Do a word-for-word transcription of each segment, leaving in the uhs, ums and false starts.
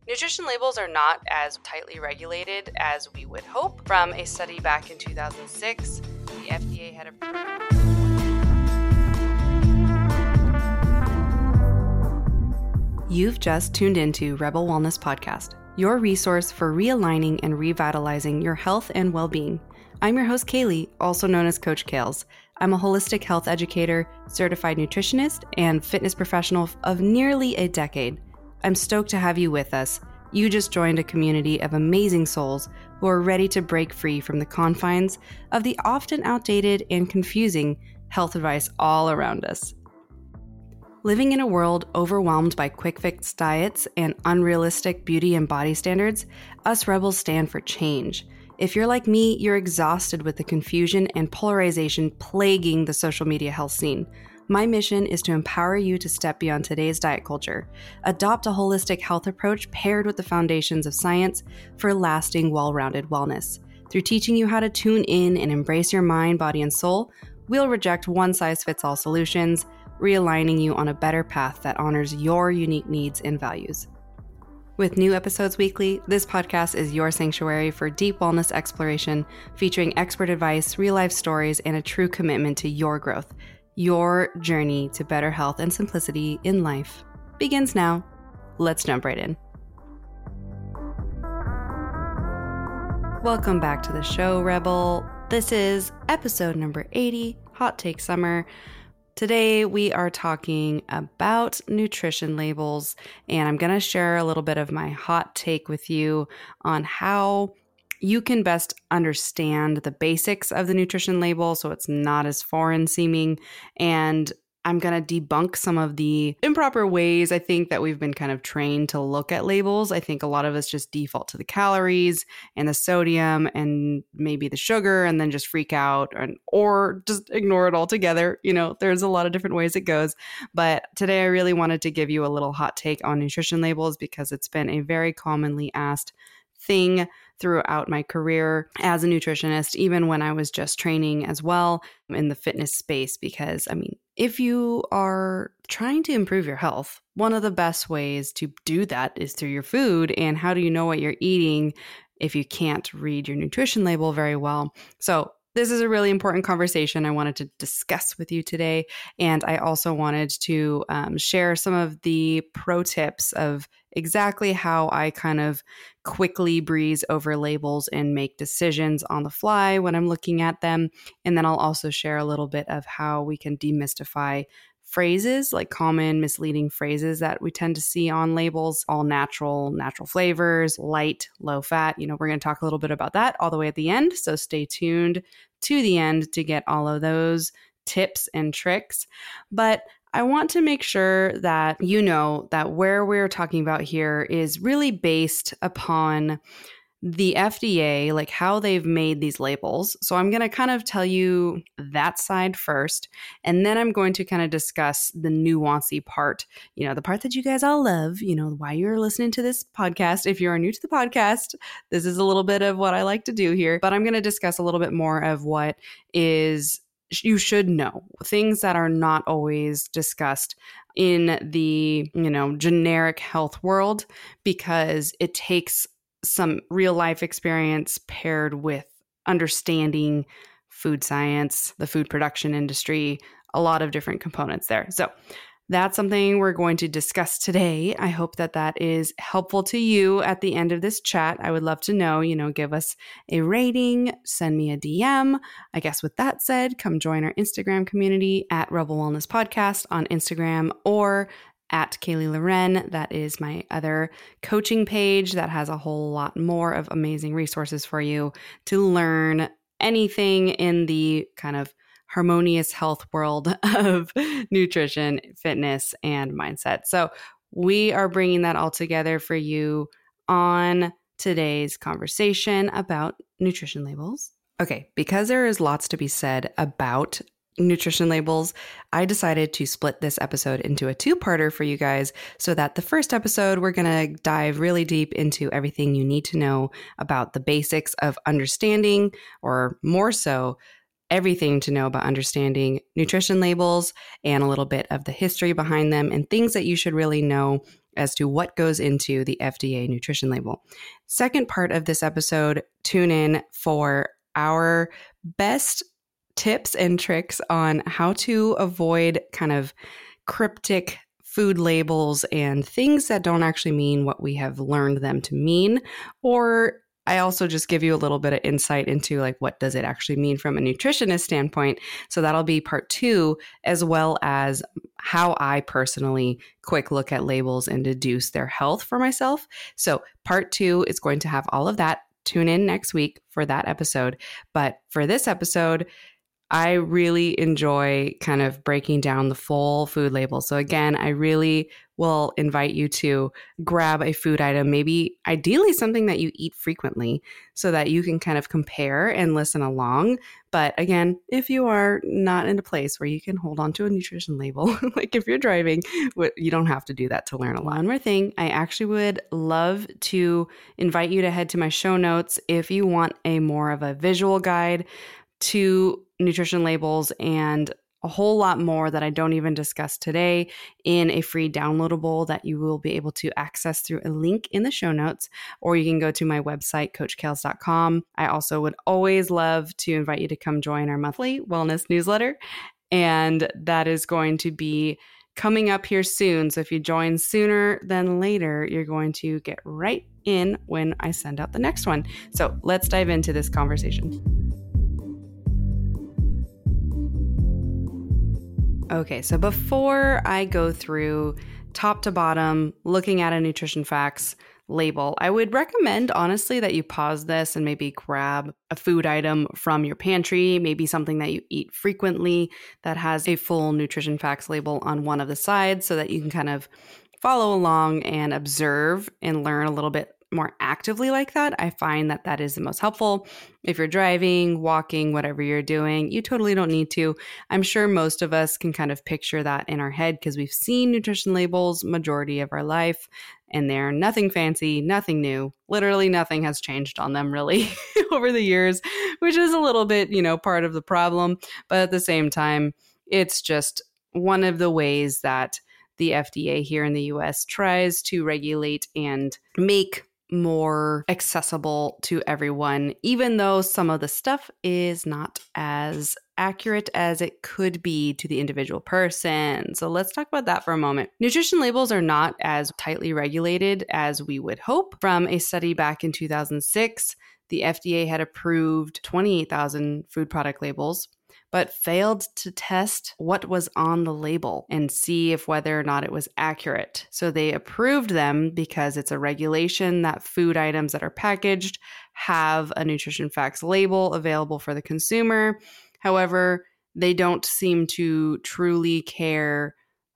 Nutrition labels are not as tightly regulated as we would hope. From a study back in two thousand six, the F D A had approved. You've just tuned into Rebel Wellness Podcast, your resource for realigning and revitalizing your health and well-being. I'm your host, Kaylee, also known as Coach Kales. I'm a holistic health educator, certified nutritionist, and fitness professional of nearly a decade. I'm stoked to have you with us. You just joined a community of amazing souls who are ready to break free from the confines of the often outdated and confusing health advice all around us. Living in a world overwhelmed by quick fix diets and unrealistic beauty and body standards, us rebels stand for change. If you're like me, you're exhausted with the confusion and polarization plaguing the social media health scene. My mission is to empower you to step beyond today's diet culture, adopt a holistic health approach paired with the foundations of science for lasting, well-rounded wellness. Through teaching you how to tune in and embrace your mind, body, and soul, we'll reject one-size-fits-all solutions, realigning you on a better path that honors your unique needs and values. With new episodes weekly, this podcast is your sanctuary for deep wellness exploration, featuring expert advice, real-life stories, and a true commitment to your growth. Your journey to better health and simplicity in life begins now. Let's jump right in. Welcome back to the show, Rebel. This is episode number eighty, Hot Take Summer. Today, we are talking about nutrition labels, and I'm going to share a little bit of my hot take with you on how you can best understand the basics of the nutrition label so it's not as foreign seeming. And I'm going to debunk some of the improper ways I think that we've been kind of trained to look at labels. I think a lot of us just default to the calories and the sodium and maybe the sugar and then just freak out and, or just ignore it altogether. You know, there's a lot of different ways it goes. But today I really wanted to give you a little hot take on nutrition labels because it's been a very commonly asked thing throughout my career as a nutritionist, even when I was just training as well in the fitness space. Because, I mean, if you are trying to improve your health, one of the best ways to do that is through your food. And how do you know what you're eating if you can't read your nutrition label very well? So this is a really important conversation I wanted to discuss with you today. And I also wanted to um, share some of the pro tips of exactly how I kind of quickly breeze over labels and make decisions on the fly when I'm looking at them. And then I'll also share a little bit of how we can demystify phrases, like common misleading phrases that we tend to see on labels: all natural, natural flavors, light, low fat. You know, we're going to talk a little bit about that all the way at the end. So stay tuned to the end to get all of those tips and tricks. But I want to make sure that you know that where we're talking about here is really based upon the F D A, like how they've made these labels. So I'm going to kind of tell you that side first, and then I'm going to kind of discuss the nuancy part, you know, the part that you guys all love, you know, why you're listening to this podcast. If you are new to the podcast, this is a little bit of what I like to do here, but I'm going to discuss a little bit more of what is you should know, things that are not always discussed in the, you know, generic health world, because it takes some real life experience paired with understanding food science, the food production industry, a lot of different components there. So that's something we're going to discuss today. I hope that that is helpful to you at the end of this chat. I would love to know, you know, give us a rating, send me a D M. I guess with that said, come join our Instagram community at Rebel Wellness Podcast on Instagram, or at Kaylee Loren. That is my other coaching page that has a whole lot more of amazing resources for you to learn anything in the kind of harmonious health world of nutrition, fitness, and mindset. So we are bringing that all together for you on today's conversation about nutrition labels. Okay, because there is lots to be said about nutrition labels, I decided to split this episode into a two-parter for you guys, so that the first episode, we're going to dive really deep into everything you need to know about the basics of understanding, or more so, everything to know about understanding nutrition labels and a little bit of the history behind them and things that you should really know as to what goes into the F D A nutrition label. Second part of this episode, tune in for our best tips and tricks on how to avoid kind of cryptic food labels and things that don't actually mean what we have learned them to mean. Or I also just give you a little bit of insight into like what does it actually mean from a nutritionist standpoint. So that'll be part two, as well as how I personally quick look at labels and deduce their health for myself. So part two is going to have all of that. Tune in next week for that episode. But for this episode, I really enjoy kind of breaking down the full food label. So again, I really will invite you to grab a food item, maybe ideally something that you eat frequently so that you can kind of compare and listen along. But again, if you are not in a place where you can hold on to a nutrition label, like if you're driving, you don't have to do that to learn a lot. One more thing, I actually would love to invite you to head to my show notes if you want a more of a visual guide to nutrition labels and a whole lot more that I don't even discuss today in a free downloadable that you will be able to access through a link in the show notes, or you can go to my website, coach kales dot com. I also would always love to invite you to come join our monthly wellness newsletter, and that is going to be coming up here soon. So if you join sooner than later, you're going to get right in when I send out the next one. So let's dive into this conversation. Okay, so before I go through top to bottom, looking at a nutrition facts label, I would recommend, honestly, that you pause this and maybe grab a food item from your pantry, maybe something that you eat frequently that has a full nutrition facts label on one of the sides so that you can kind of follow along and observe and learn a little bit more actively like that. I find that that is the most helpful. If you're driving, walking, whatever you're doing, you totally don't need to. I'm sure most of us can kind of picture that in our head because we've seen nutrition labels majority of our life, and they're nothing fancy, nothing new. Literally nothing has changed on them really over the years, which is a little bit, you know, part of the problem. But at the same time, it's just one of the ways that the F D A here in the U S tries to regulate and make more accessible to everyone, even though some of the stuff is not as accurate as it could be to the individual person. So let's talk about that for a moment. Nutrition labels are not as tightly regulated as we would hope. From a study back in two thousand six, the F D A had approved twenty-eight thousand food product labels, but failed to test what was on the label and see if whether or not it was accurate. So they approved them because it's a regulation that food items that are packaged have a nutrition facts label available for the consumer. However, they don't seem to truly care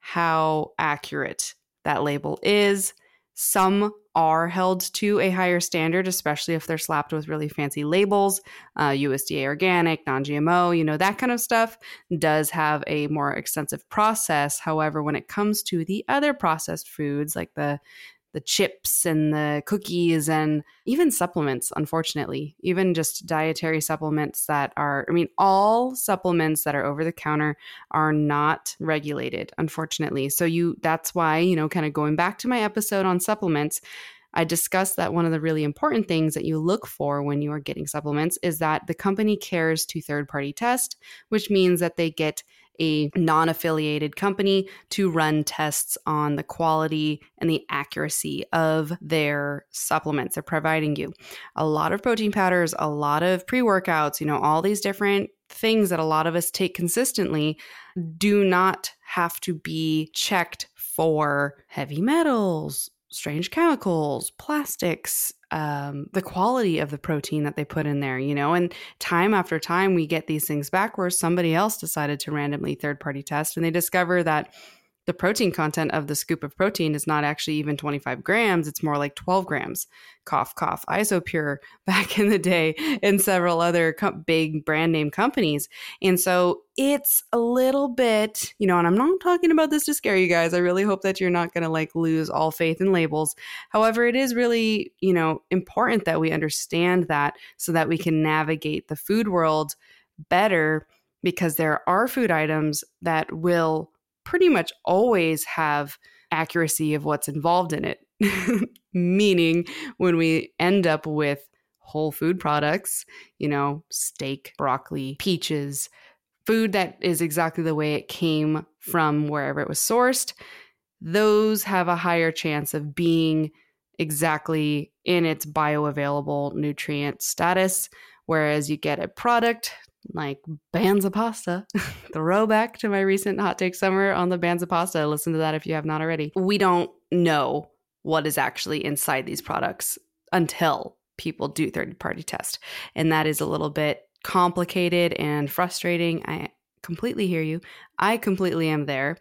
how accurate that label is. Some are held to a higher standard, especially if they're slapped with really fancy labels, uh, U S D A organic, non-G M O, you know, that kind of stuff does have a more extensive process. However, when it comes to the other processed foods like the the chips and the cookies and even supplements, unfortunately, even just dietary supplements that are, I mean, all supplements that are over the counter are not regulated, unfortunately. So you, that's why, you know, kind of going back to my episode on supplements, I discussed that one of the really important things that you look for when you are getting supplements is that the company cares to third-party test, which means that they get a non-affiliated company to run tests on the quality and the accuracy of their supplements they're providing you. A lot of protein powders, a lot of pre-workouts, you know, all these different things that a lot of us take consistently do not have to be checked for heavy metals, strange chemicals, plastics, um, the quality of the protein that they put in there, you know, and time after time we get these things back where somebody else decided to randomly third-party test and they discover that the protein content of the scoop of protein is not actually even twenty-five grams. It's more like twelve grams. Cough, cough. Isopure back in the day and several other co- big brand name companies. And so it's a little bit, you know, and I'm not talking about this to scare you guys. I really hope that you're not going to like lose all faith in labels. However, it is really, you know, important that we understand that so that we can navigate the food world better because there are food items that will pretty much always have accuracy of what's involved in it. Meaning when we end up with whole food products, you know, steak, broccoli, peaches, food that is exactly the way it came from wherever it was sourced, those have a higher chance of being exactly in its bioavailable nutrient status. Whereas you get a product like Banza pasta, throwback to my recent Hot Take Summer on the Banza pasta. Listen to that if you have not already. We don't know what is actually inside these products until people do third-party test. And that is a little bit complicated and frustrating. I completely hear you. I completely am there.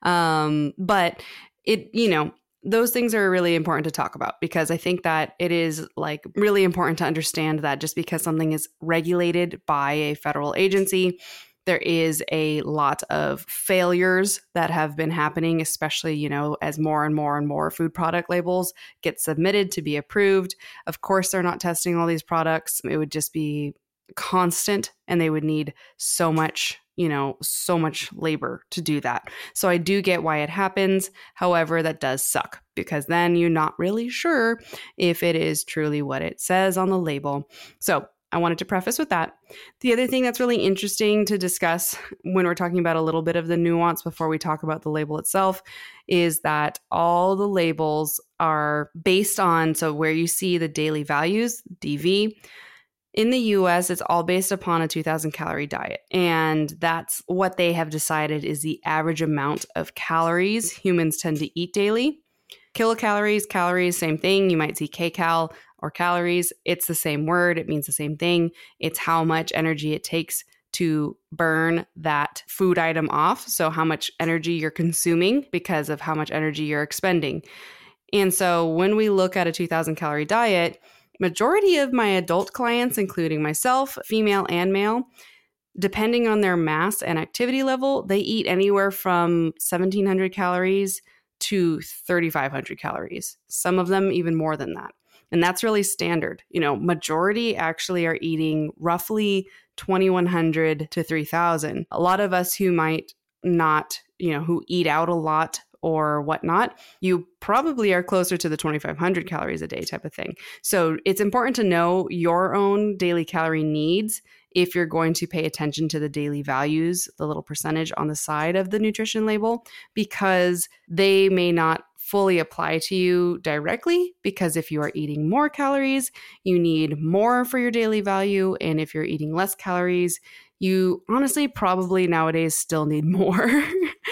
Um, but it, you know, those things are really important to talk about because I think that it is like really important to understand that just because something is regulated by a federal agency, there is a lot of failures that have been happening, especially, you know, as more and more and more food product labels get submitted to be approved. Of course, they're not testing all these products. It would just be constant and they would need so much, you know, so much labor to do that. So I do get why it happens. However, that does suck because then you're not really sure if it is truly what it says on the label. So I wanted to preface with that. The other thing that's really interesting to discuss when we're talking about a little bit of the nuance before we talk about the label itself is that all the labels are based on, so where you see the daily values, D V, in the U S, it's all based upon a two thousand calorie diet. And that's what they have decided is the average amount of calories humans tend to eat daily. Kilocalories, calories, same thing. You might see kcal or calories. It's the same word. It means the same thing. It's how much energy it takes to burn that food item off. So how much energy you're consuming because of how much energy you're expending. And so when we look at a two thousand calorie diet, majority of my adult clients, including myself, female and male, depending on their mass and activity level, they eat anywhere from seventeen hundred calories to thirty-five hundred calories. Some of them even more than that. And that's really standard. You know, majority actually are eating roughly twenty-one hundred to three thousand. A lot of us who might not, you know, who eat out a lot or whatnot, you probably are closer to the twenty-five hundred calories a day type of thing. So it's important to know your own daily calorie needs if you're going to pay attention to the daily values, the little percentage on the side of the nutrition label, because they may not fully apply to you directly, because if you are eating more calories, you need more for your daily value. And if you're eating less calories, you honestly probably nowadays still need more,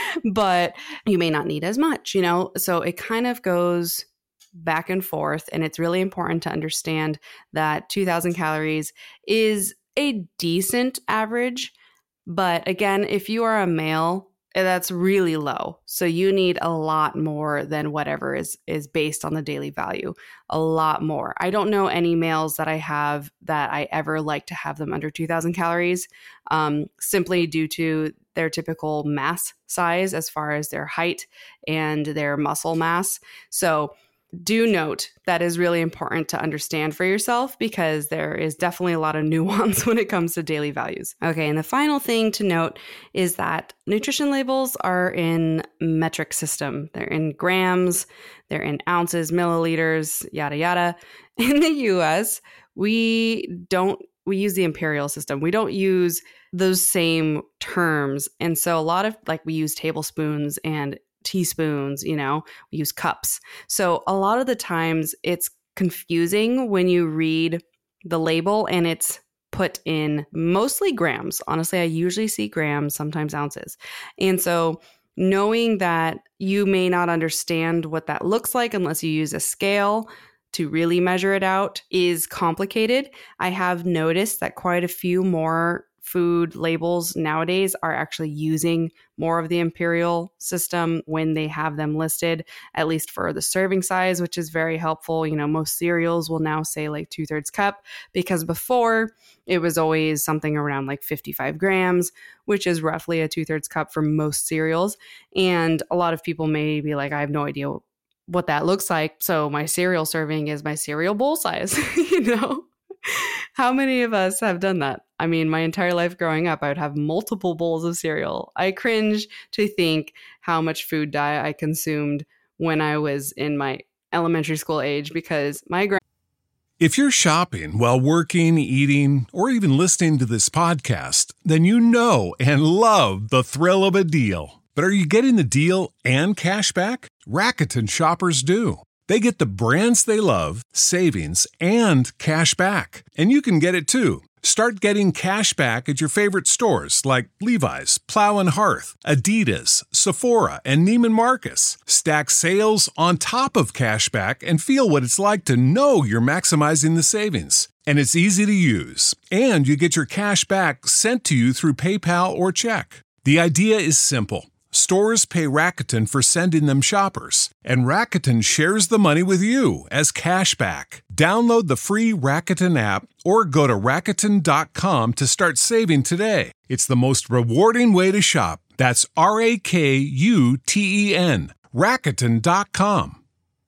but you may not need as much, you know? So it kind of goes back and forth. And it's really important to understand that two thousand calories is a decent average. But again, if you are a male, that's really low. So you need a lot more than whatever is, is based on the daily value. A lot more. I don't know any males that I have that I ever like to have them under two thousand calories, um, simply due to their typical mass size as far as their height and their muscle mass. So do note that is really important to understand for yourself because there is definitely a lot of nuance when it comes to daily values. Okay, and the final thing to note is that nutrition labels are in metric system. They're in grams, they're in ounces, milliliters, yada, yada. In the U S, we don't, we use the imperial system. We don't use those same terms. And so a lot of, like, we use tablespoons and teaspoons, you know, we use cups. So a lot of the times it's confusing when you read the label and it's put in mostly grams. Honestly, I usually see grams, sometimes ounces. And so knowing that you may not understand what that looks like unless you use a scale to really measure it out is complicated. I have noticed that quite a few more food labels nowadays are actually using more of the imperial system when they have them listed, at least for the serving size, which is very helpful. You know, most cereals will now say like two thirds cup because before it was always something around like fifty-five grams, which is roughly a two thirds cup for most cereals. And a lot of people may be like, I have no idea what that looks like. So my cereal serving is my cereal bowl size, you know? How many of us have done that? I mean, my entire life growing up, I would have multiple bowls of cereal. I cringe to think how much food dye I consumed when I was in my elementary school age because my grand. If you're shopping while working, eating, or even listening to this podcast, then you know and love the thrill of a deal. But are you getting the deal and cash back? Rakuten shoppers do. They get the brands they love, savings, and cash back. And you can get it too. Start getting cash back at your favorite stores like Levi's, Plow and Hearth, Adidas, Sephora, and Neiman Marcus. Stack sales on top of cash back and feel what it's like to know you're maximizing the savings. And it's easy to use. And you get your cash back sent to you through PayPal or check. The idea is simple. Stores pay Rakuten for sending them shoppers, and Rakuten shares the money with you as cash back. Download the free Rakuten app or go to Rakuten dot com to start saving today. It's the most rewarding way to shop. That's R A K U T E N, Rakuten dot com.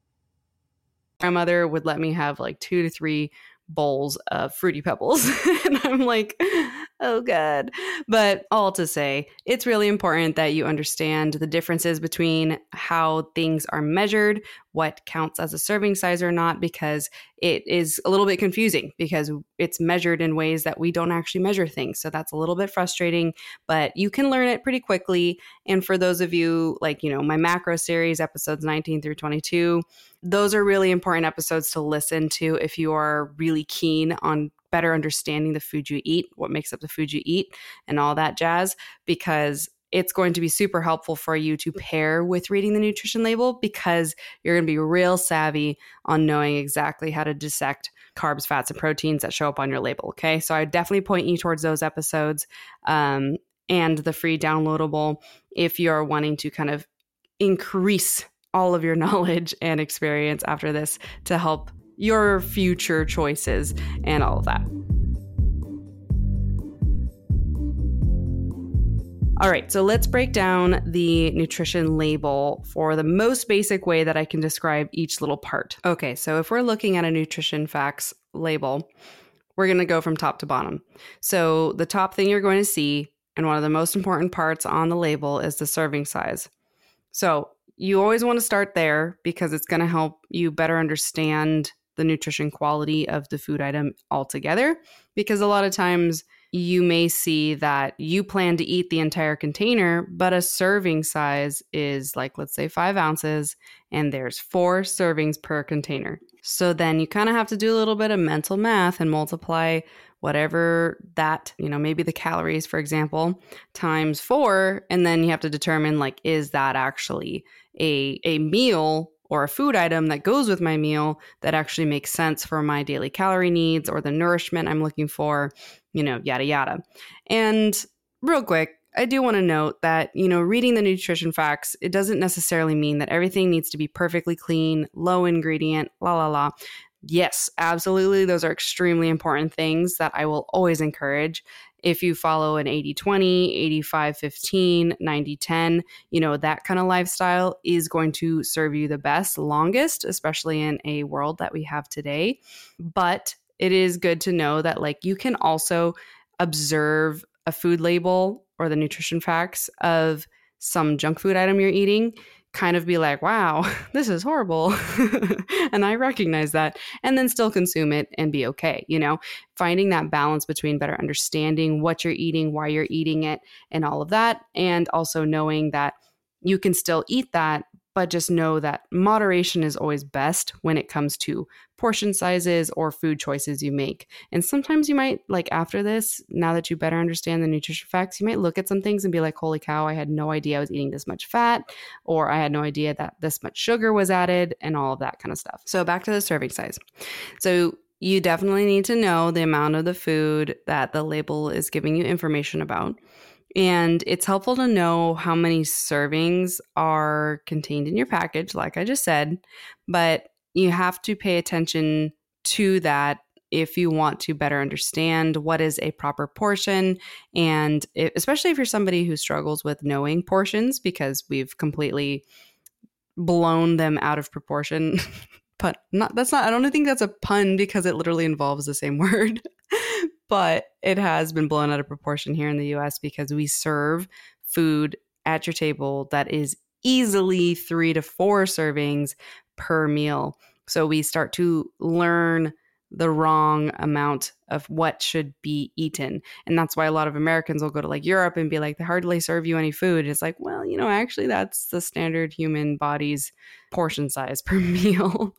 Grandmother would let me have like two to three bowls of Fruity Pebbles. And I'm like, oh God. But all to say, it's really important that you understand the differences between how things are measured, what counts as a serving size or not, because it is a little bit confusing because it's measured in ways that we don't actually measure things. So that's a little bit frustrating, but you can learn it pretty quickly. And for those of you like, you know, my macro series, episodes nineteen through twenty-two, those are really important episodes to listen to if you are really keen on better understanding the food you eat, what makes up the food you eat, and all that jazz, because it's going to be super helpful for you to pair with reading the nutrition label because you're going to be real savvy on knowing exactly how to dissect carbs, fats, and proteins that show up on your label. Okay. So I definitely point you towards those episodes um, and the free downloadable if you're wanting to kind of increase all of your knowledge and experience after this to help your future choices and all of that. All right, so let's break down the nutrition label for the most basic way that I can describe each little part. Okay, so if we're looking at a nutrition facts label, we're going to go from top to bottom. So the top thing you're going to see, and one of the most important parts on the label, is the serving size. So you always want to start there because it's going to help you better understand the nutrition quality of the food item altogether. Because a lot of times you may see that you plan to eat the entire container, but a serving size is like, let's say five ounces, and there's four servings per container. So then you kind of have to do a little bit of mental math and multiply whatever that, you know, maybe the calories, for example, times four. And then you have to determine, like, is that actually a, a meal or a food item that goes with my meal that actually makes sense for my daily calorie needs or the nourishment I'm looking for, you know, yada, yada. And real quick, I do want to note that, you know, reading the nutrition facts, it doesn't necessarily mean that everything needs to be perfectly clean, low ingredient, la, la, la. Yes, absolutely. Those are extremely important things that I will always encourage. If you follow an eighty twenty, eighty-five fifteen, ninety ten, you know, that kind of lifestyle is going to serve you the best, longest, especially in a world that we have today. But it is good to know that, like, you can also observe a food label or the nutrition facts of some junk food item you're eating, kind of be like, wow, this is horrible. And I recognize that, and then still consume it and be okay. You know, finding that balance between better understanding what you're eating, why you're eating it, and all of that. And also knowing that you can still eat that, but just know that moderation is always best when it comes to portion sizes or food choices you make. And sometimes you might, like, after this, now that you better understand the nutrition facts, you might look at some things and be like, holy cow, I had no idea I was eating this much fat, or I had no idea that this much sugar was added, and all of that kind of stuff. So back to the serving size. So you definitely need to know the amount of the food that the label is giving you information about. And it's helpful to know how many servings are contained in your package, like I just said, but you have to pay attention to that if you want to better understand what is a proper portion. And it, especially if you're somebody who struggles with knowing portions, because we've completely blown them out of proportion. But not, that's not, I don't think that's a pun because it literally involves the same word. but it has been blown out of proportion here in the U S because we serve food at your table that is easily three to four servings per meal. So we start to learn the wrong amount of what should be eaten. And that's why a lot of Americans will go to like Europe and be like, they hardly serve you any food. It's like, well, you know, actually that's the standard human body's portion size per meal.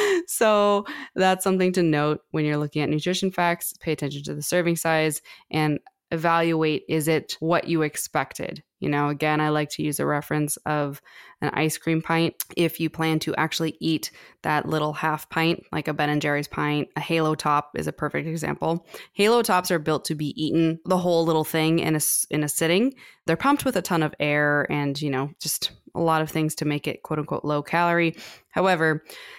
So that's something to note when you're looking at nutrition facts. Pay attention to the serving size and evaluate, is it what you expected? You know, again, I like to use a reference of an ice cream pint. If you plan to actually eat that little half pint, like a Ben and Jerry's pint, a Halo Top is a perfect example. Halo Tops are built to be eaten, the whole little thing in a, in a sitting. They're pumped with a ton of air and, you know, just a lot of things to make it quote unquote low calorie. However,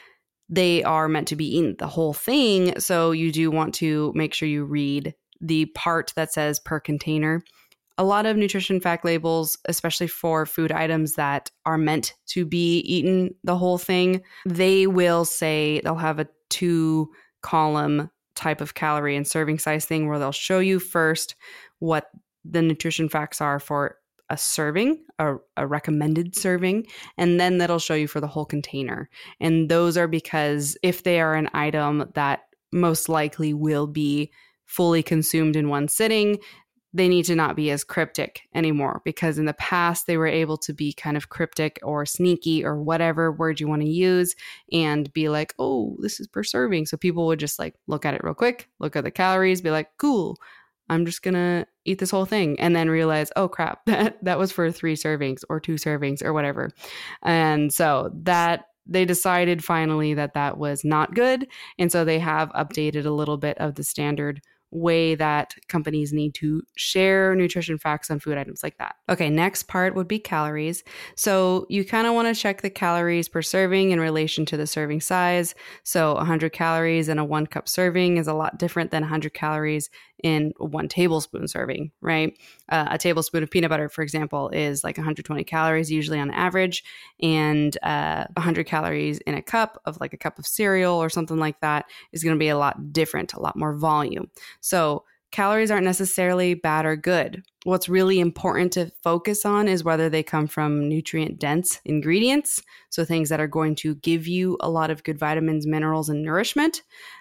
they are meant to be eaten the whole thing. So you do want to make sure you read the part that says per container. A lot of nutrition fact labels, especially for food items that are meant to be eaten the whole thing, they will say they'll have a two column type of calorie and serving size thing where they'll show you first what the nutrition facts are for a serving, a, a recommended serving, and then that'll show you for the whole container. And those are because if they are an item that most likely will be fully consumed in one sitting, they need to not be as cryptic anymore, because in the past they were able to be kind of cryptic or sneaky or whatever word you want to use and be like, oh, this is per serving. So people would just like look at it real quick, look at the calories, be like, cool, I'm just going to eat this whole thing, and then realize, oh crap, that, that was for three servings or two servings or whatever. And so that they decided finally that that was not good. And so they have updated a little bit of the standard way that companies need to share nutrition facts on food items like that. Okay, next part would be calories. So you kind of want to check the calories per serving in relation to the serving size. So one hundred calories in a one cup serving is a lot different than one hundred calories in one tablespoon serving, right? Uh, a tablespoon of peanut butter, for example, is like one hundred twenty calories usually on average, and uh, one hundred calories in a cup of like a cup of cereal or something like that is going to be a lot different, a lot more volume. So calories aren't necessarily bad or good. What's really important to focus on is whether they come from nutrient-dense ingredients, so things that are going to give you a lot of good vitamins, minerals, and nourishment,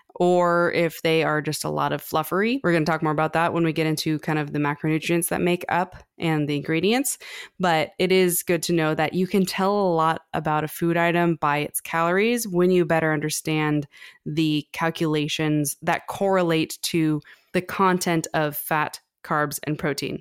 or if they are just a lot of fluffery. We're going to talk more about that when we get into kind of the macronutrients that make up and the ingredients. But it is good to know that you can tell a lot about a food item by its calories when you better understand the calculations that correlate to the content of fat, carbs, and protein.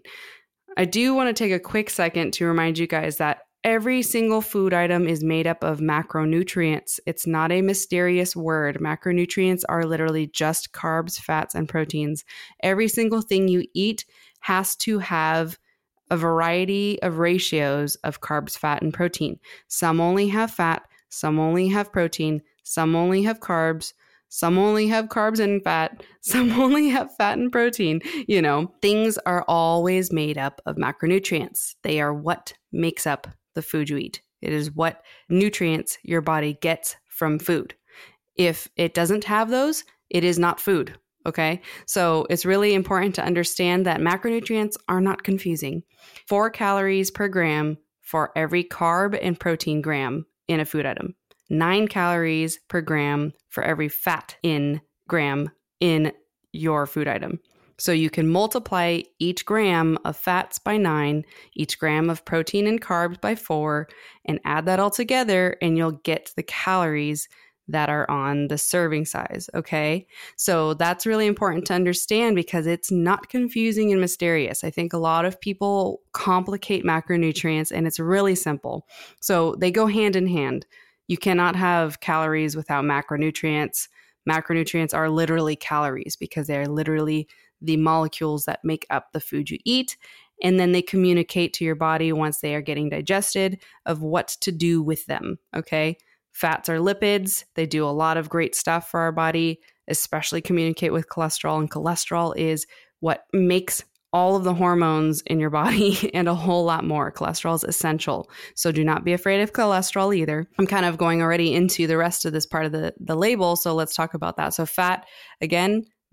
I do want to take a quick second to remind you guys that every single food item is made up of macronutrients. It's not a mysterious word. Macronutrients are literally just carbs, fats, and proteins. Every single thing you eat has to have a variety of ratios of carbs, fat, and protein. Some only have fat, some only have protein, some only have carbs, some only have carbs and fat, some only have fat and protein. You know, things are always made up of macronutrients. They are what makes up the food you eat. It is what nutrients your body gets from food. If it doesn't have those, it is not food. Okay. So it's really important to understand that macronutrients are not confusing. Four calories per gram for every carb and protein gram in a food item. Nine calories per gram for every fat in gram in your food item. So you can multiply each gram of fats by nine, each gram of protein and carbs by four, and add that all together, and you'll get the calories that are on the serving size, okay? So that's really important to understand because it's not confusing and mysterious. I think a lot of people complicate macronutrients, and it's really simple. So they go hand in hand. You cannot have calories without macronutrients. Macronutrients are literally calories because they're literally the molecules that make up the food you eat. And then they communicate to your body once they are getting digested of what to do with them, okay? Fats are lipids. They do a lot of great stuff for our body, especially communicate with cholesterol. And cholesterol is what makes all of the hormones in your body and a whole lot more. Cholesterol is essential. So do not be afraid of cholesterol either. I'm kind of going already into the rest of this part of the, the label. So let's talk about that. So fat, again,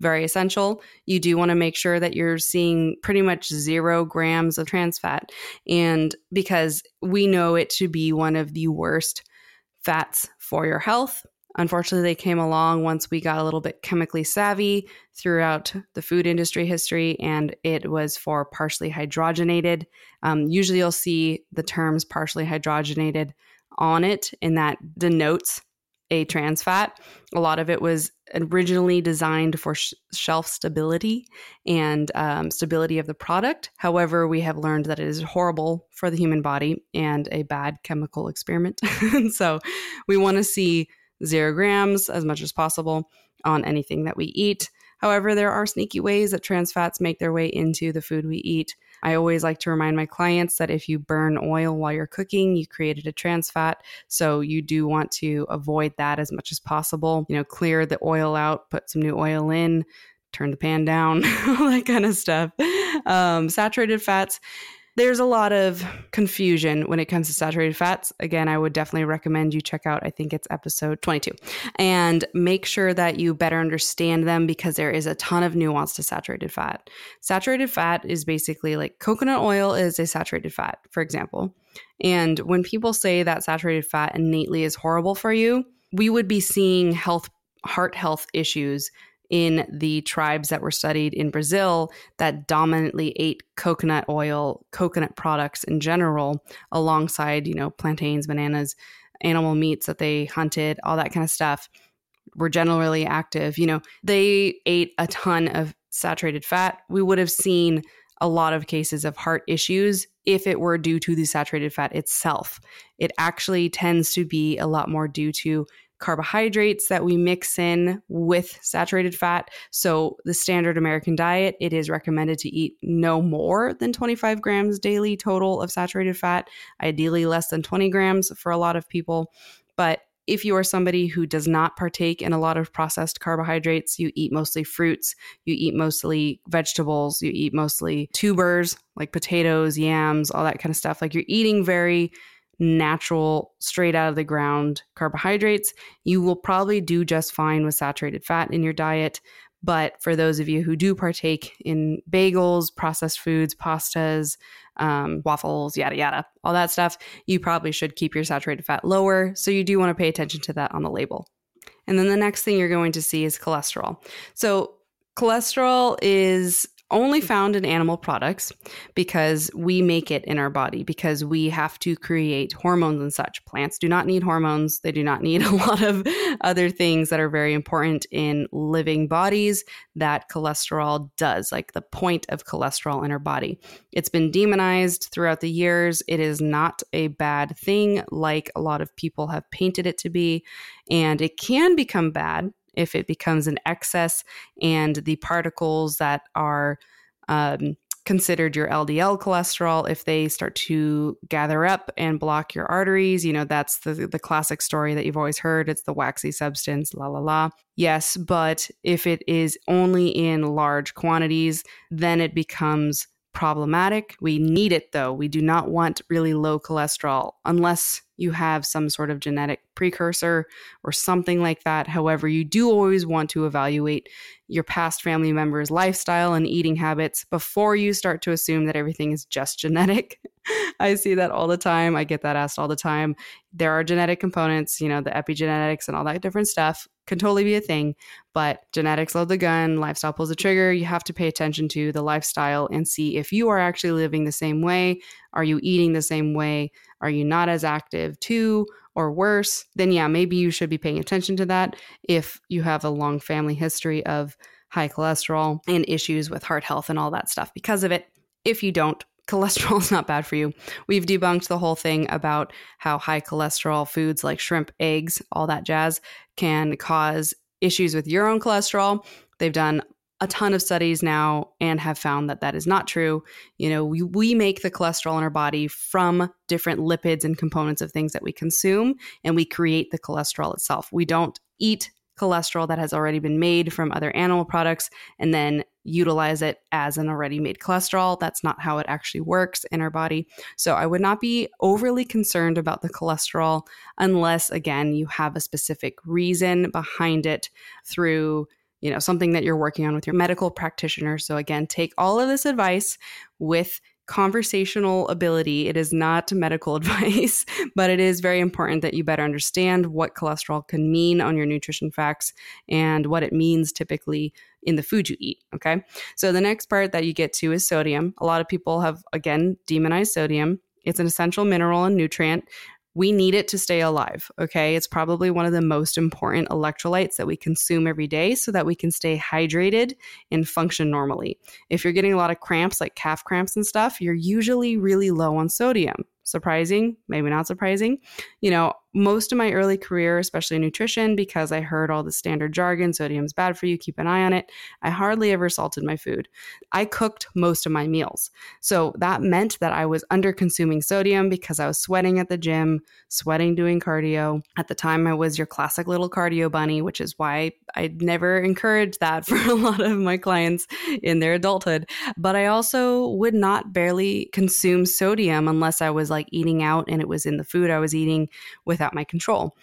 very essential. You do want to make sure that you're seeing pretty much zero grams of trans fat. And because we know it to be one of the worst fats for your health. Unfortunately, they came along once we got a little bit chemically savvy throughout the food industry history, and it was for partially hydrogenated. Um, usually you'll see the terms partially hydrogenated on it, and that denotes a trans fat. A lot of it was originally designed for sh- shelf stability and um, stability of the product. However, we have learned that it is horrible for the human body and a bad chemical experiment. So we want to see zero grams as much as possible on anything that we eat. However, there are sneaky ways that trans fats make their way into the food we eat. I always like to remind my clients that if you burn oil while you're cooking, you created a trans fat. So you do want to avoid that as much as possible. You know, clear the oil out, put some new oil in, turn the pan down, all that kind of stuff. Um, saturated fats. There's a lot of confusion when it comes to saturated fats. Again, I would definitely recommend you check out, I think it's episode twenty-two, and make sure that you better understand them because there is a ton of nuance to saturated fat. Saturated fat is basically like coconut oil is a saturated fat, for example. And when people say that saturated fat innately is horrible for you, we would be seeing health, heart health issues in the tribes that were studied in Brazil that dominantly ate coconut oil, coconut products in general, alongside, you know, plantains, bananas, animal meats that they hunted, all that kind of stuff, were generally active. You know, they ate a ton of saturated fat. We would have seen a lot of cases of heart issues if it were due to the saturated fat itself. It actually tends to be a lot more due to carbohydrates that we mix in with saturated fat. So the standard American diet, it is recommended to eat no more than twenty-five grams daily total of saturated fat, ideally less than twenty grams for a lot of people. But if you are somebody who does not partake in a lot of processed carbohydrates, you eat mostly fruits, you eat mostly vegetables, you eat mostly tubers like potatoes, yams, all that kind of stuff. Like you're eating very natural, straight out of the ground carbohydrates, you will probably do just fine with saturated fat in your diet. But for those of you who do partake in bagels, processed foods, pastas, um, waffles, yada, yada, all that stuff, you probably should keep your saturated fat lower. So you do want to pay attention to that on the label. And then the next thing you're going to see is cholesterol. So cholesterol is only found in animal products because we make it in our body, because we have to create hormones and such. Plants do not need hormones. They do not need a lot of other things that are very important in living bodies that cholesterol does, like the point of cholesterol in our body. It's been demonized throughout the years. It is not a bad thing like a lot of people have painted it to be, and it can become bad if it becomes an excess and the particles that are um, considered your L D L cholesterol, if they start to gather up and block your arteries, you know, that's the, the classic story that you've always heard. It's the waxy substance, la, la, la. Yes, but if it is only in large quantities, then it becomes problematic. We need it though. We do not want really low cholesterol unless you have some sort of genetic precursor or something like that. However, you do always want to evaluate your past family members' lifestyle and eating habits before you start to assume that everything is just genetic. I see that all the time. I get that asked all the time. There are genetic components, you know, the epigenetics and all that different stuff can totally be a thing, but genetics load the gun, lifestyle pulls the trigger. You have to pay attention to the lifestyle and see if you are actually living the same way. Are you eating the same way? Are you not as active too, or worse? Then yeah, maybe you should be paying attention to that if you have a long family history of high cholesterol and issues with heart health and all that stuff because of it. If you don't, cholesterol is not bad for you. We've debunked the whole thing about how high cholesterol foods like shrimp, eggs, all that jazz can cause issues with your own cholesterol. They've done a ton of studies now and have found that that is not true. You know, we, we make the cholesterol in our body from different lipids and components of things that we consume, and we create the cholesterol itself. We don't eat cholesterol that has already been made from other animal products and then utilize it as an already made cholesterol. That's not how it actually works in our body. So I would not be overly concerned about the cholesterol unless, again, you have a specific reason behind it through, you know, something that you're working on with your medical practitioner. So again, take all of this advice with conversational ability. It is not medical advice, but it is very important that you better understand what cholesterol can mean on your nutrition facts and what it means typically in the food you eat. Okay. So the next part that you get to is sodium. A lot of people have, again, demonized sodium. It's an essential mineral and nutrient. We need it to stay alive, okay? It's probably one of the most important electrolytes that we consume every day so that we can stay hydrated and function normally. If you're getting a lot of cramps, like calf cramps and stuff, you're usually really low on sodium. Surprising, maybe not surprising. You know, most of my early career, especially in nutrition, because I heard all the standard jargon, sodium's bad for you, keep an eye on it, I hardly ever salted my food. I cooked most of my meals. So that meant that I was under consuming sodium because I was sweating at the gym, sweating doing cardio. At the time, I was your classic little cardio bunny, which is why I never encouraged that for a lot of my clients in their adulthood. But I also would not barely consume sodium unless I was like eating out and it was in the food I was eating without my control.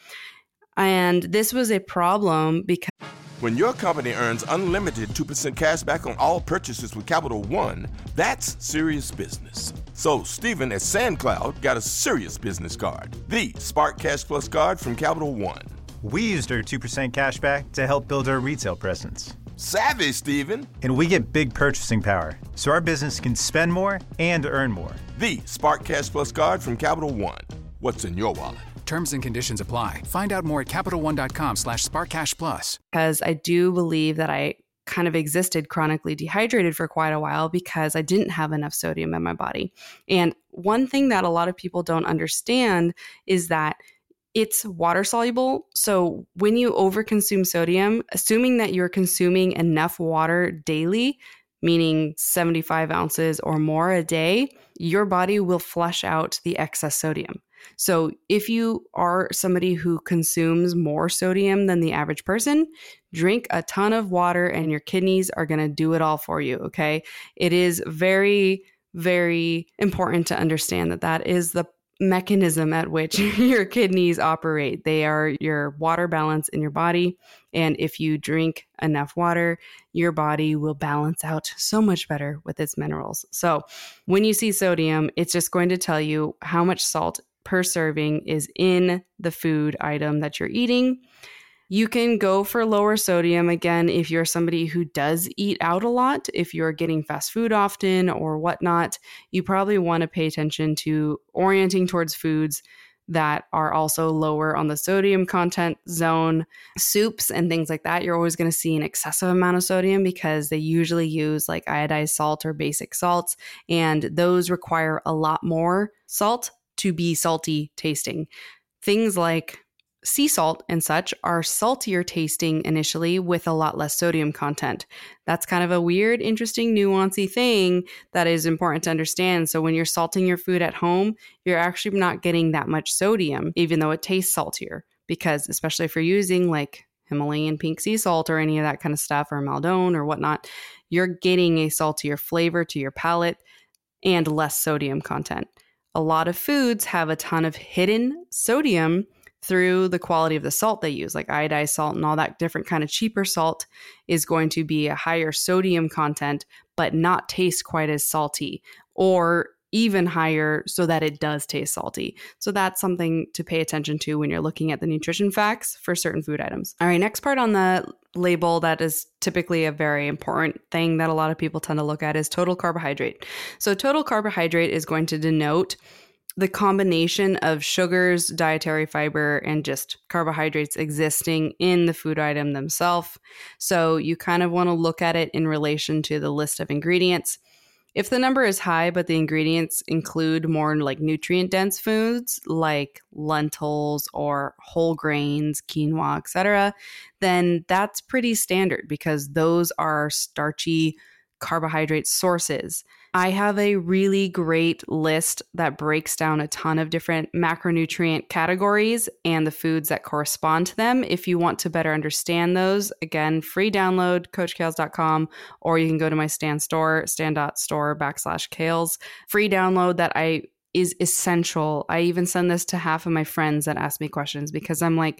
And this was a problem because when your company earns unlimited two percent cash back on all purchases with Capital One, that's serious business. So Stephen at SandCloud got a serious business card, the Spark Cash Plus card from Capital One. We used our two percent cash back to help build our retail presence. Savvy, Stephen. And we get big purchasing power, so our business can spend more and earn more. The Spark Cash Plus card from Capital One. What's in your wallet? Terms and conditions apply. Find out more at CapitalOne.com slash SparkCashPlus. Because I do believe that I kind of existed chronically dehydrated for quite a while because I didn't have enough sodium in my body. And one thing that a lot of people don't understand is that it's water soluble. So when you overconsume sodium, assuming that you're consuming enough water daily, meaning seventy-five ounces or more a day, your body will flush out the excess sodium. So if you are somebody who consumes more sodium than the average person, drink a ton of water and your kidneys are going to do it all for you, okay? It is very, very important to understand that that is the mechanism at which your kidneys operate. They are your water balance in your body. And if you drink enough water, your body will balance out so much better with its minerals. So when you see sodium, it's just going to tell you how much salt per serving is in the food item that you're eating. You can go for lower sodium, again, if you're somebody who does eat out a lot. If you're getting fast food often or whatnot, you probably want to pay attention to orienting towards foods that are also lower on the sodium content zone. Soups and things like that, you're always going to see an excessive amount of sodium because they usually use like iodized salt or basic salts, and those require a lot more salt to be salty tasting. Things like sea salt and such are saltier tasting initially with a lot less sodium content. That's kind of a weird, interesting, nuancy thing that is important to understand. So when you're salting your food at home, you're actually not getting that much sodium, even though it tastes saltier, because especially if you're using like Himalayan pink sea salt or any of that kind of stuff, or Maldon or whatnot, you're getting a saltier flavor to your palate and less sodium content. A lot of foods have a ton of hidden sodium through the quality of the salt they use, like iodized salt and all that different kind of cheaper salt is going to be a higher sodium content, but not taste quite as salty, or even higher so that it does taste salty. So that's something to pay attention to when you're looking at the nutrition facts for certain food items. All right, next part on the label that is typically a very important thing that a lot of people tend to look at is total carbohydrate. So total carbohydrate is going to denote the combination of sugars, dietary fiber, and just carbohydrates existing in the food item themselves. So you kind of want to look at it in relation to the list of ingredients. If the number is high, but the ingredients include more like nutrient-dense foods like lentils or whole grains, quinoa, et cetera, then that's pretty standard because those are starchy carbohydrate sources. I have a really great list that breaks down a ton of different macronutrient categories and the foods that correspond to them. If you want to better understand those, again, free download, coach kales dot com, or you can go to my Stan store, stan.store backslash kales. Free download that I is essential. I even send this to half of my friends that ask me questions because I'm like,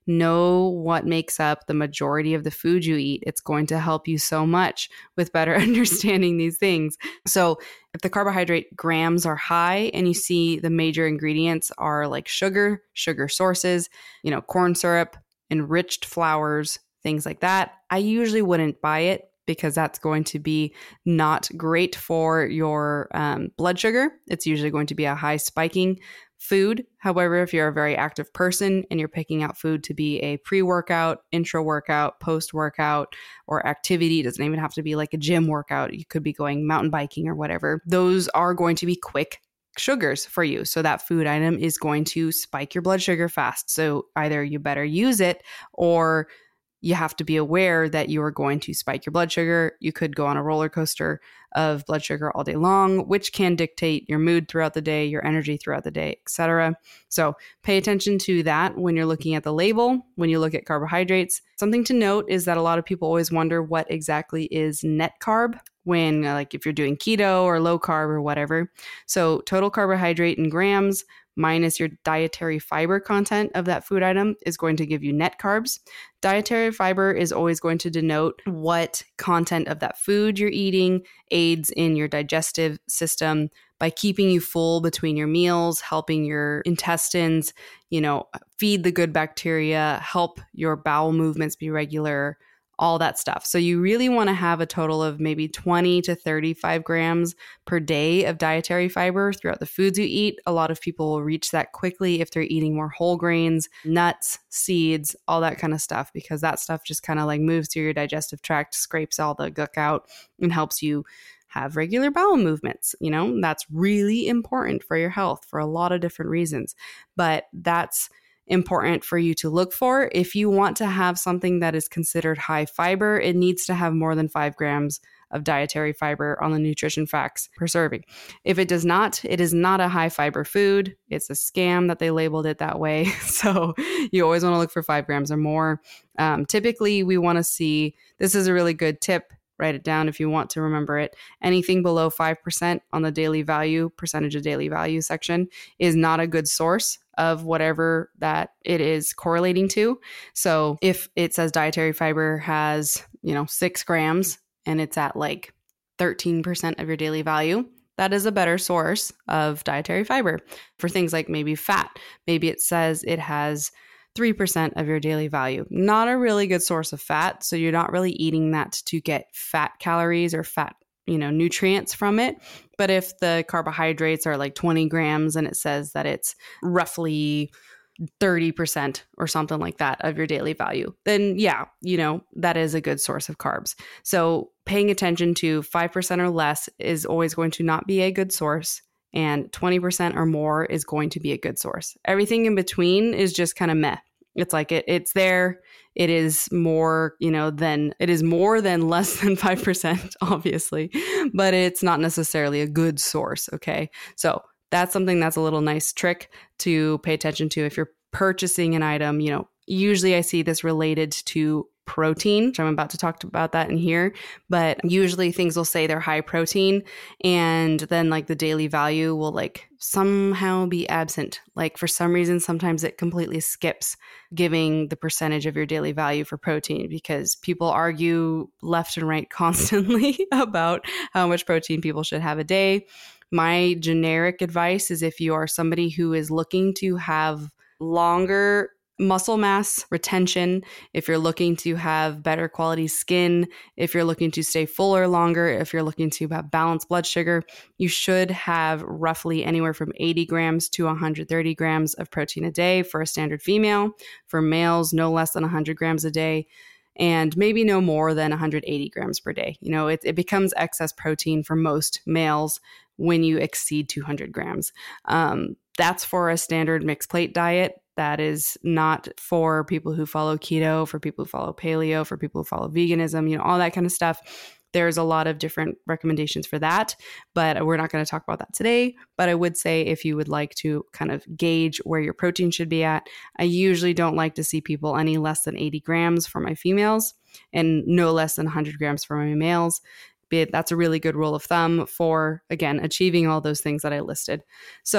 Know what makes up the majority of the food you eat. It's going to help you so much with better understanding these things. So if the carbohydrate grams are high and you see the major ingredients are like sugar, sugar sources, you know, corn syrup, enriched flours, things like that, I usually wouldn't buy it because that's going to be not great for your um, blood sugar. It's usually going to be a high spiking food. However, if you're a very active person and you're picking out food to be a pre-workout, intra-workout, post-workout, or activity, it doesn't even have to be like a gym workout. You could be going mountain biking or whatever. Those are going to be quick sugars for you. So that food item is going to spike your blood sugar fast. So either you better use it or you have to be aware that you are going to spike your blood sugar. You could go on a roller coaster of blood sugar all day long, which can dictate your mood throughout the day, your energy throughout the day, et cetera. So pay attention to that when you're looking at the label, when you look at carbohydrates. Something to note is that a lot of people always wonder what exactly is net carb when, like, if you're doing keto or low carb or whatever. So total carbohydrate in grams minus your dietary fiber content of that food item is going to give you net carbs. Dietary fiber is always going to denote what content of that food you're eating aids in your digestive system by keeping you full between your meals, helping your intestines, you know, feed the good bacteria, help your bowel movements be regular, all that stuff. So you really want to have a total of maybe twenty to thirty-five grams per day of dietary fiber throughout the foods you eat. A lot of people will reach that quickly if they're eating more whole grains, nuts, seeds, all that kind of stuff, because that stuff just kind of like moves through your digestive tract, scrapes all the gunk out, and helps you have regular bowel movements. You know, that's really important for your health for a lot of different reasons. But that's important for you to look for. If you want to have something that is considered high fiber, it needs to have more than five grams of dietary fiber on the nutrition facts per serving. If it does not, it is not a high fiber food. It's a scam that they labeled it that way. So you always want to look for five grams or more. Um, typically, we want to see, this is a really good tip. Write it down if you want to remember it. Anything below five percent on the daily value, percentage of daily value section is not a good source of whatever that it is correlating to. So if it says dietary fiber has, you know, six grams and it's at like thirteen percent of your daily value, that is a better source of dietary fiber. For things like maybe fat, maybe it says it has three percent of your daily value. Not a really good source of fat. So you're not really eating that to get fat calories or fat, you know, nutrients from it. But if the carbohydrates are like twenty grams and it says that it's roughly thirty percent or something like that of your daily value, then yeah, you know, that is a good source of carbs. So paying attention to five percent or less is always going to not be a good source. And twenty percent or more is going to be a good source. Everything in between is just kind of meh. It's like it, it's there. It is more, you know, than it is more than less than five percent, obviously, but it's not necessarily a good source. Okay. So that's something that's a little nice trick to pay attention to if you're purchasing an item. You know, usually I see this related to protein, which I'm about to talk about that in here, but usually things will say they're high protein and then like the daily value will like somehow be absent. Like for some reason, sometimes it completely skips giving the percentage of your daily value for protein because people argue left and right constantly about how much protein people should have a day. My generic advice is if you are somebody who is looking to have longer muscle mass retention, if you're looking to have better quality skin, if you're looking to stay fuller longer, if you're looking to have balanced blood sugar, you should have roughly anywhere from eighty grams to one hundred thirty grams of protein a day for a standard female. For males, no less than one hundred grams a day, and maybe no more than one hundred eighty grams per day. You know, it, it becomes excess protein for most males when you exceed two hundred grams. Um, that's for a standard mixed plate diet. That is not for people who follow keto, for people who follow paleo, for people who follow veganism, you know, all that kind of stuff. There's a lot of different recommendations for that, but we're not going to talk about that today. But I would say if you would like to kind of gauge where your protein should be at, I usually don't like to see people any less than eighty grams for my females and no less than one hundred grams for my males. That's a really good rule of thumb for, again, achieving all those things that I listed. So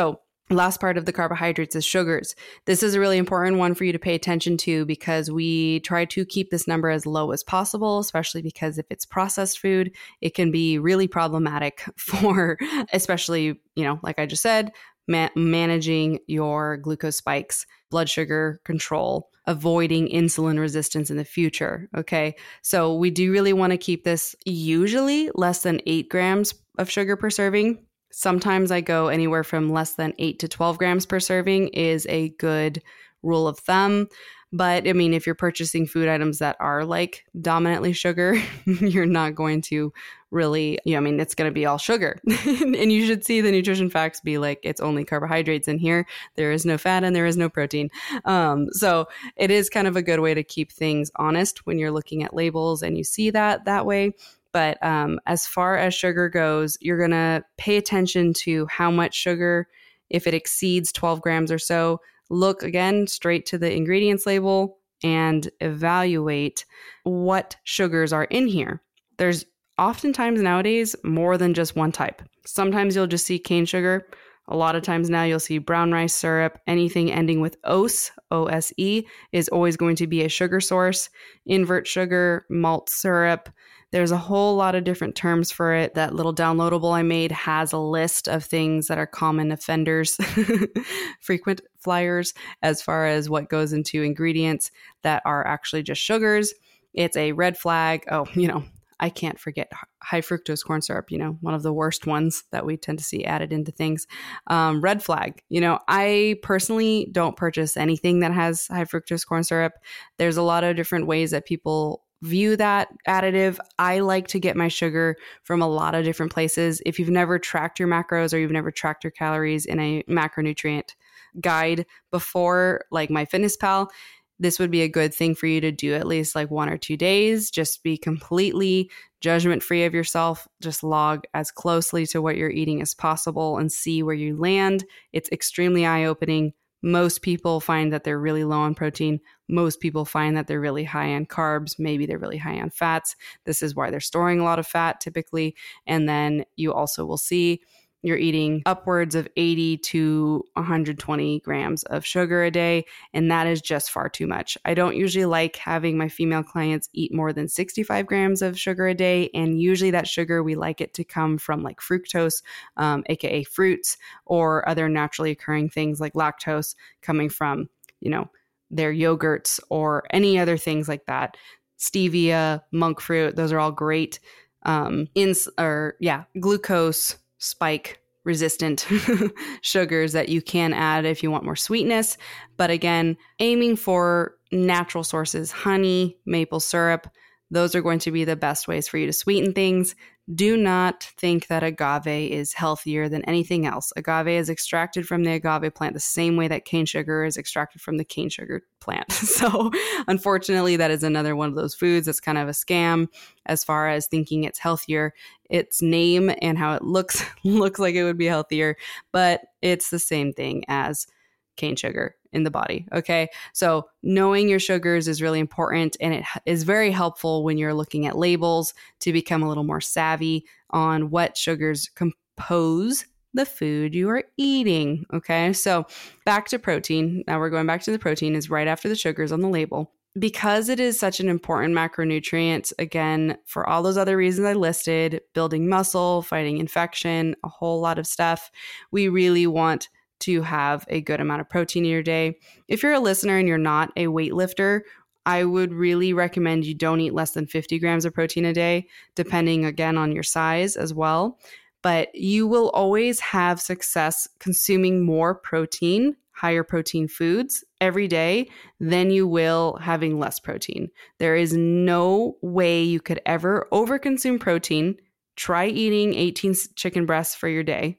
Last part of the carbohydrates is sugars. This is a really important one for you to pay attention to because we try to keep this number as low as possible, especially because if it's processed food, it can be really problematic for, especially, you know, like I just said, ma- managing your glucose spikes, blood sugar control, avoiding insulin resistance in the future. Okay. So we do really want to keep this usually less than eight grams of sugar per serving. Sometimes I go anywhere from less than eight to twelve grams per serving is a good rule of thumb. But I mean, if you're purchasing food items that are like dominantly sugar, you're not going to really, you know, I mean, it's going to be all sugar. And you should see the nutrition facts be like, it's only carbohydrates in here. There is no fat and there is no protein. Um, so it is kind of a good way to keep things honest when you're looking at labels and you see that that way. But um, as far as sugar goes, you're going to pay attention to how much sugar, if it exceeds twelve grams or so, look again straight to the ingredients label and evaluate what sugars are in here. There's oftentimes nowadays more than just one type. Sometimes you'll just see cane sugar. A lot of times now you'll see brown rice syrup. Anything ending with O S E, O S E, is always going to be a sugar source. Invert sugar, malt syrup. There's a whole lot of different terms for it. That little downloadable I made has a list of things that are common offenders, frequent flyers, as far as what goes into ingredients that are actually just sugars. It's a red flag. Oh, you know, I can't forget high fructose corn syrup, you know, one of the worst ones that we tend to see added into things. Um, red flag, you know, I personally don't purchase anything that has high fructose corn syrup. There's a lot of different ways that people view that additive. I like to get my sugar from a lot of different places. If you've never tracked your macros or you've never tracked your calories in a macronutrient guide before, like MyFitnessPal, this would be a good thing for you to do at least like one or two days. Just be completely judgment free of yourself. Just log as closely to what you're eating as possible and see where you land. It's extremely eye-opening. Most people find that they're really low on protein. Most people find that they're really high on carbs. Maybe they're really high on fats. This is why they're storing a lot of fat typically. And then you also will see you're eating upwards of eighty to one hundred twenty grams of sugar a day, and that is just far too much. I don't usually like having my female clients eat more than sixty-five grams of sugar a day, and usually that sugar, we like it to come from like fructose, um, aka fruits, or other naturally occurring things like lactose coming from, you know, their yogurts or any other things like that. Stevia, monk fruit, those are all great um, ins or yeah, glucose spike resistant sugars that you can add if you want more sweetness. But again, aiming for natural sources, honey, maple syrup, those are going to be the best ways for you to sweeten things. Do not think that agave is healthier than anything else. Agave is extracted from the agave plant the same way that cane sugar is extracted from the cane sugar plant. So unfortunately, that is another one of those foods that's kind of a scam as far as thinking it's healthier. Its name and how it looks looks like it would be healthier, but it's the same thing as cane sugar in the body. Okay. So knowing your sugars is really important, and it is very helpful when you're looking at labels to become a little more savvy on what sugars compose the food you are eating. Okay. So back to protein. Now we're going back to the protein is right after the sugars on the label. Because it is such an important macronutrient, again, for all those other reasons I listed, building muscle, fighting infection, a whole lot of stuff, we really want to have a good amount of protein in your day. If you're a listener and you're not a weightlifter, I would really recommend you don't eat less than fifty grams of protein a day, depending again on your size as well. But you will always have success consuming more protein, higher protein foods every day than you will having less protein. There is no way you could ever overconsume protein. Try eating eighteen chicken breasts for your day.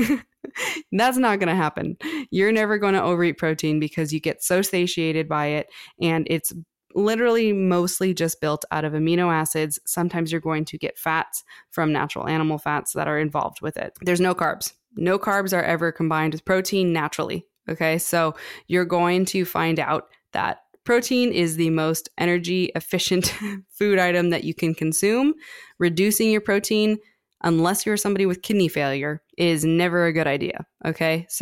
That's not going to happen. You're never going to overeat protein because you get so satiated by it, and it's literally mostly just built out of amino acids. Sometimes you're going to get fats from natural animal fats that are involved with it. There's no carbs. No carbs are ever combined with protein naturally. Okay, so you're going to find out that protein is the most energy efficient food item that you can consume. Reducing your protein, unless you're somebody with kidney failure, is never a good idea. Okay, so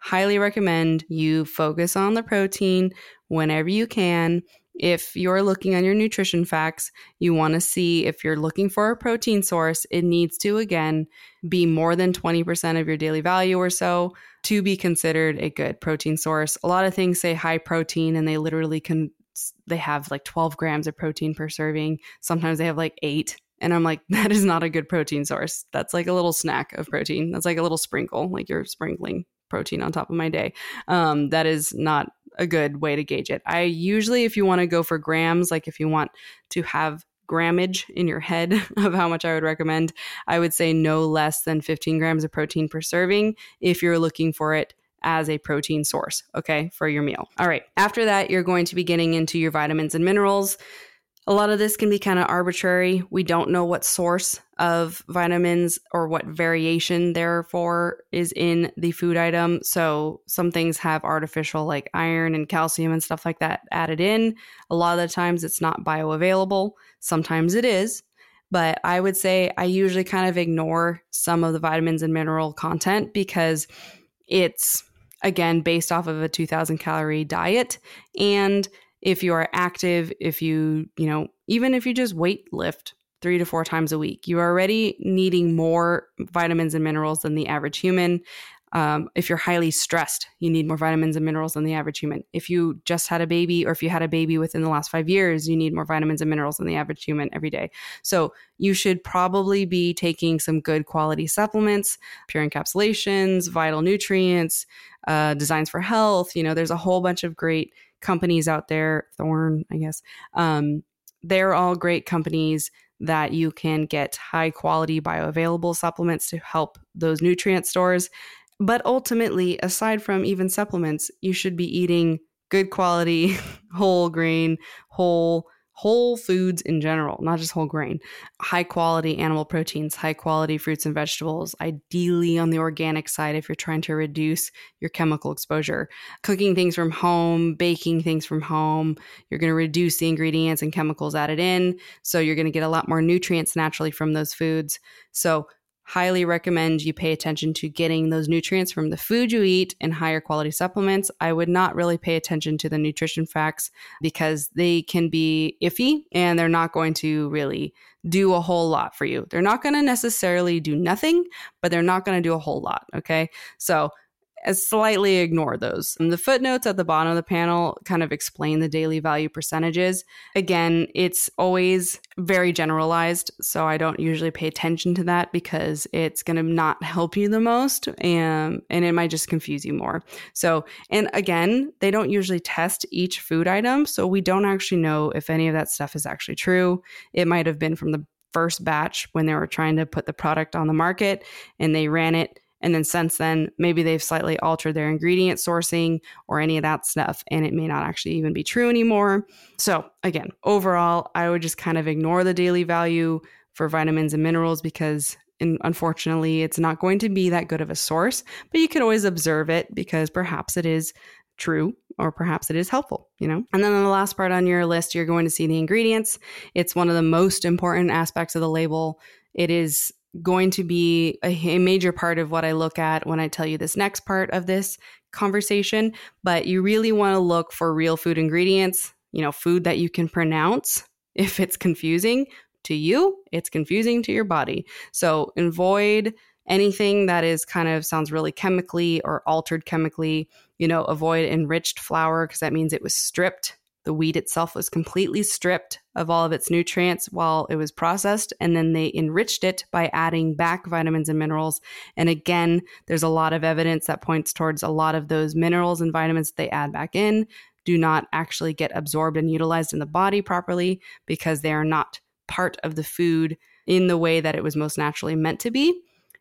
highly recommend you focus on the protein whenever you can. If you're looking on your nutrition facts, you want to see if you're looking for a protein source, it needs to, again, be more than twenty percent of your daily value or so to be considered a good protein source. A lot of things say high protein and they literally can, they have like twelve grams of protein per serving. Sometimes they have like eight. And I'm like, that is not a good protein source. That's like a little snack of protein. That's like a little sprinkle, like you're sprinkling protein on top of my day. Um, that is not a good way to gauge it. I usually, if you want to go for grams, like if you want to have grammage in your head of how much I would recommend, I would say no less than fifteen grams of protein per serving if you're looking for it as a protein source, okay, for your meal. All right. After that, you're going to be getting into your vitamins and minerals. A lot of this can be kind of arbitrary. We don't know what source of vitamins or what variation therefore is in the food item. So some things have artificial like iron and calcium and stuff like that added in. A lot of the times it's not bioavailable. Sometimes it is. But I would say I usually kind of ignore some of the vitamins and mineral content because it's, again, based off of a two thousand calorie diet. And if you are active, if you, you know, even if you just weight lift three to four times a week, you are already needing more vitamins and minerals than the average human. Um, if you're highly stressed, you need more vitamins and minerals than the average human. If you just had a baby or if you had a baby within the last five years, you need more vitamins and minerals than the average human every day. So you should probably be taking some good quality supplements, pure encapsulations, vital nutrients, uh, designs for health. You know, there's a whole bunch of great companies out there, Thorne, I guess. Um, they're all great companies that you can get high quality bioavailable supplements to help those nutrient stores. But ultimately, aside from even supplements, you should be eating good quality, whole grain, whole whole foods in general, not just whole grain, high quality animal proteins, high quality fruits and vegetables, ideally on the organic side if you're trying to reduce your chemical exposure. Cooking things from home, baking things from home, you're going to reduce the ingredients and chemicals added in. So you're going to get a lot more nutrients naturally from those foods. So highly recommend you pay attention to getting those nutrients from the food you eat and higher quality supplements. I would not really pay attention to the nutrition facts because they can be iffy and they're not going to really do a whole lot for you. They're not going to necessarily do nothing, but they're not going to do a whole lot. Okay. So slightly ignore those. And the footnotes at the bottom of the panel kind of explain the daily value percentages. Again, it's always very generalized, so I don't usually pay attention to that because it's going to not help you the most, and, and it might just confuse you more. So, and again, they don't usually test each food item, so we don't actually know if any of that stuff is actually true. It might have been from the first batch when they were trying to put the product on the market and they ran it. And then since then, maybe they've slightly altered their ingredient sourcing or any of that stuff, and it may not actually even be true anymore. So again, overall, I would just kind of ignore the daily value for vitamins and minerals because in, unfortunately, it's not going to be that good of a source, but you can always observe it because perhaps it is true or perhaps it is helpful, you know? And then on the last part on your list, you're going to see the ingredients. It's one of the most important aspects of the label. It is going to be a, a major part of what I look at when I tell you this next part of this conversation, but you really want to look for real food ingredients, you know, food that you can pronounce. If it's confusing to you, it's confusing to your body. So avoid anything that is kind of sounds really chemically or altered chemically, you know, avoid enriched flour because that means it was stripped. The wheat itself was completely stripped of all of its nutrients while it was processed, and then they enriched it by adding back vitamins and minerals. And again, there's a lot of evidence that points towards a lot of those minerals and vitamins they add back in do not actually get absorbed and utilized in the body properly because they are not part of the food in the way that it was most naturally meant to be.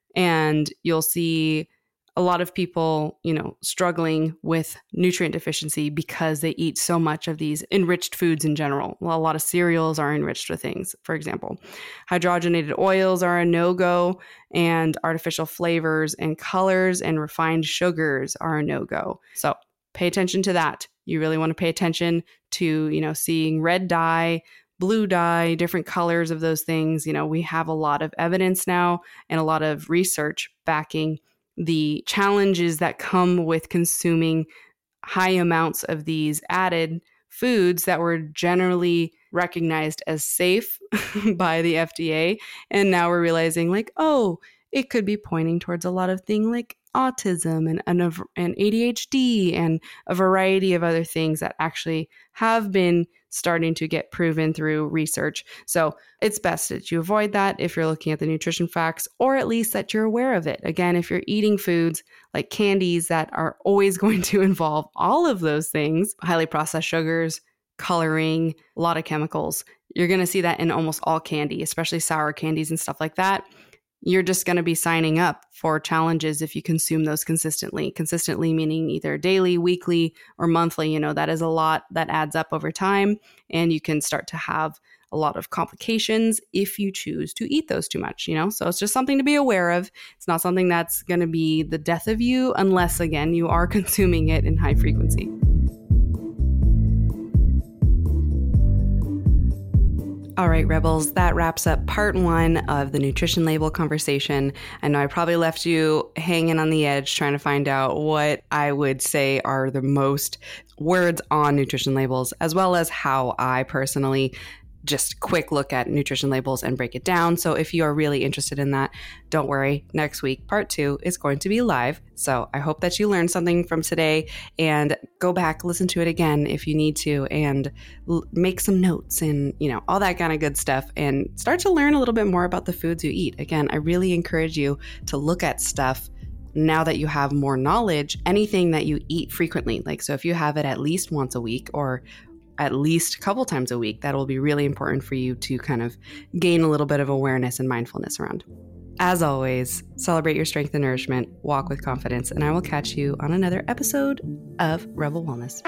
And you'll see a lot of people, you know, struggling with nutrient deficiency because they eat so much of these enriched foods in general. Well, a lot of cereals are enriched with things, for example. Hydrogenated oils are a no-go, and artificial flavors and colors and refined sugars are a no-go. So pay attention to that. You really want to pay attention to, you know, seeing red dye, blue dye, different colors of those things. You know, we have a lot of evidence now and a lot of research backing the challenges that come with consuming high amounts of these added foods that were generally recognized as safe by the F D A. And now we're realizing like, oh, it could be pointing towards a lot of things like autism and, and, and A D H D and a variety of other things that actually have been starting to get proven through research. So it's best that you avoid that if you're looking at the nutrition facts, or at least that you're aware of it. Again, if you're eating foods like candies that are always going to involve all of those things, highly processed sugars, coloring, a lot of chemicals, you're going to see that in almost all candy, especially sour candies and stuff like that. You're just going to be signing up for challenges if you consume those consistently. Consistently meaning either daily, weekly, or monthly. You know, that is a lot that adds up over time, and you can start to have a lot of complications if you choose to eat those too much, you know? So it's just something to be aware of. It's not something that's going to be the death of you unless, again, you are consuming it in high frequency. All right, Rebels, that wraps up part one of the nutrition label conversation. I know I probably left you hanging on the edge trying to find out what I would say are the most words on nutrition labels, as well as how I personally just quick look at nutrition labels and break it down. So if you are really interested in that, don't worry. Next week, part two is going to be live. So I hope that you learned something from today, and go back, listen to it again if you need to, and l- make some notes and, you know, all that kind of good stuff, and start to learn a little bit more about the foods you eat. Again, I really encourage you to look at stuff now that you have more knowledge, anything that you eat frequently. Like, so if you have it at least once a week or at least a couple times a week, that will be really important for you to kind of gain a little bit of awareness and mindfulness around. As always, celebrate your strength and nourishment, walk with confidence, and I will catch you on another episode of Rebel Wellness.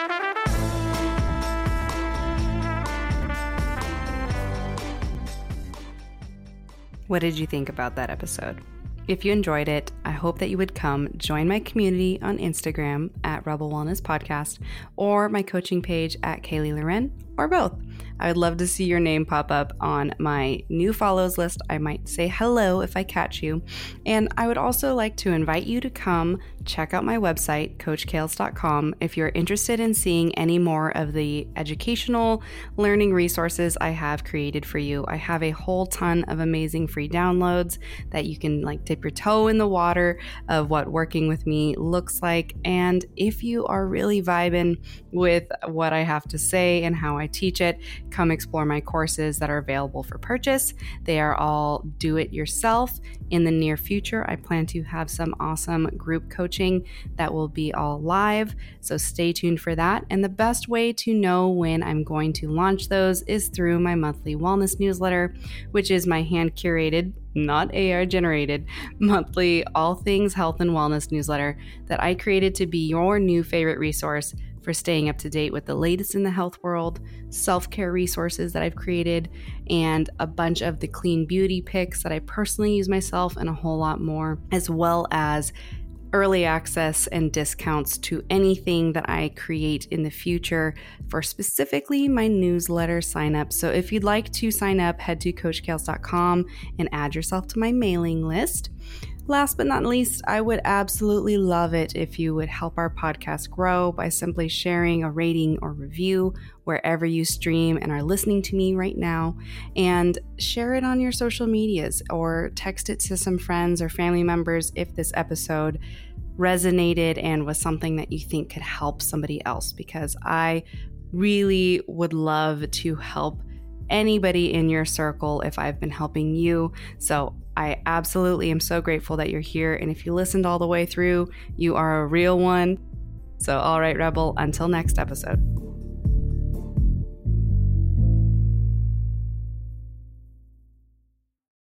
What did you think about that episode? If you enjoyed it, I hope that you would come join my community on Instagram at Rebel Wellness Podcast, or my coaching page at Kaylee Loren, or both. I would love to see your name pop up on my new follows list. I might say hello if I catch you. And I would also like to invite you to come check out my website, coach kales dot com, if you're interested in seeing any more of the educational learning resources I have created for you. I have a whole ton of amazing free downloads that you can like dip your toe in the water of what working with me looks like. And if you are really vibing with what I have to say and how I teach it, come explore my courses that are available for purchase. They are all do it yourself. In the near future, I plan to have some awesome group coaching that will be all live, so stay tuned for that. And the best way to know when I'm going to launch those is through my monthly wellness newsletter, which is my hand curated, not A I generated, monthly all things health and wellness newsletter that I created to be your new favorite resource for staying up to date with the latest in the health world, self-care resources that I've created, and a bunch of the clean beauty picks that I personally use myself, and a whole lot more, as well as early access and discounts to anything that I create in the future for specifically my newsletter sign-up. So if you'd like to sign up, head to coach kales dot com and add yourself to my mailing list. Last but not least, I would absolutely love it if you would help our podcast grow by simply sharing a rating or review wherever you stream and are listening to me right now, and share it on your social medias or text it to some friends or family members if this episode resonated and was something that you think could help somebody else, because I really would love to help anybody in your circle if I've been helping you. So I absolutely am so grateful that you're here. And if you listened all the way through, you are a real one. So, all right, Rebel, until next episode.